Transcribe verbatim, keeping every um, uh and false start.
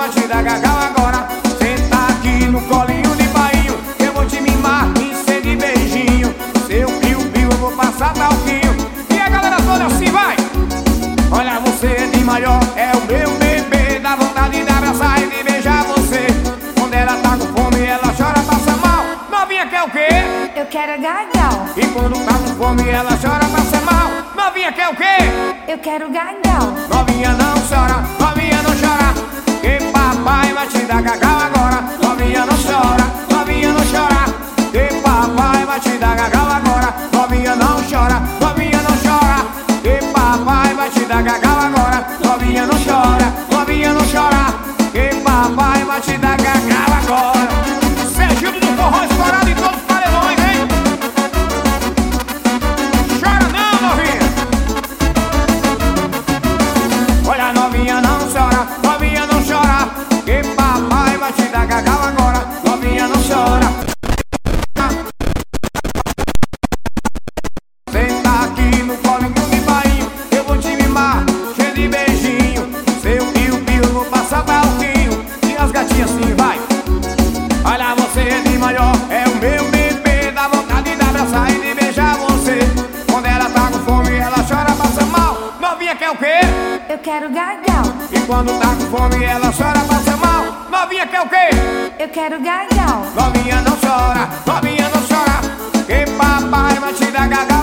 vai te dar gargalo agora. Senta aqui no colinho de bainho, eu vou te mimar e ser de beijinho. Seu piu-piu eu vou passar talquinho. E a galera toda assim vai. Olha você de maior, é o meu bebê. Dá vontade de abraçar e de beijar você. Quando ela tá com fome ela chora, passa mal. Novinha quer o quê? Eu quero gargalo. E quando tá com fome ela chora, passa mal. Novinha quer o quê? Eu quero gargalo. Novinha não chora, novinha não chora, que papai vai te dar gargalo agora. Novinha não chora, novinha não chora, que papai vai te dar gargalo agora. Novinha não chora, novinha não chora, que papai vai te dar gargalo agora. Novinha não chora, novinha não chora, que papai vai te dar gargalo agora. Serginho do forró estourado em todos os paredões, hein? Chora não, novinha. Olha, novinha não chora, novinha não chora, que papai vai te dar gargalo agora. Novinha não chora. Senta aqui no colinho de bainho, eu vou te mimar, cheio de beijinho. Seu piu-piu eu vou passar talquinho. E as gatinhas assim vai. Olha você de maior, é o meu bebê. Dá vontade de abraçar e de beijar você. Quando ela tá com fome ela chora, passa mal. Novinha quer o quê? Eu quero gargalo. E quando tá com fome ela chora, passa mal. Novinha quer o quê? Eu quero gargalo. Novinha não chora, novinha não chora, que papai vai te dar gargalo.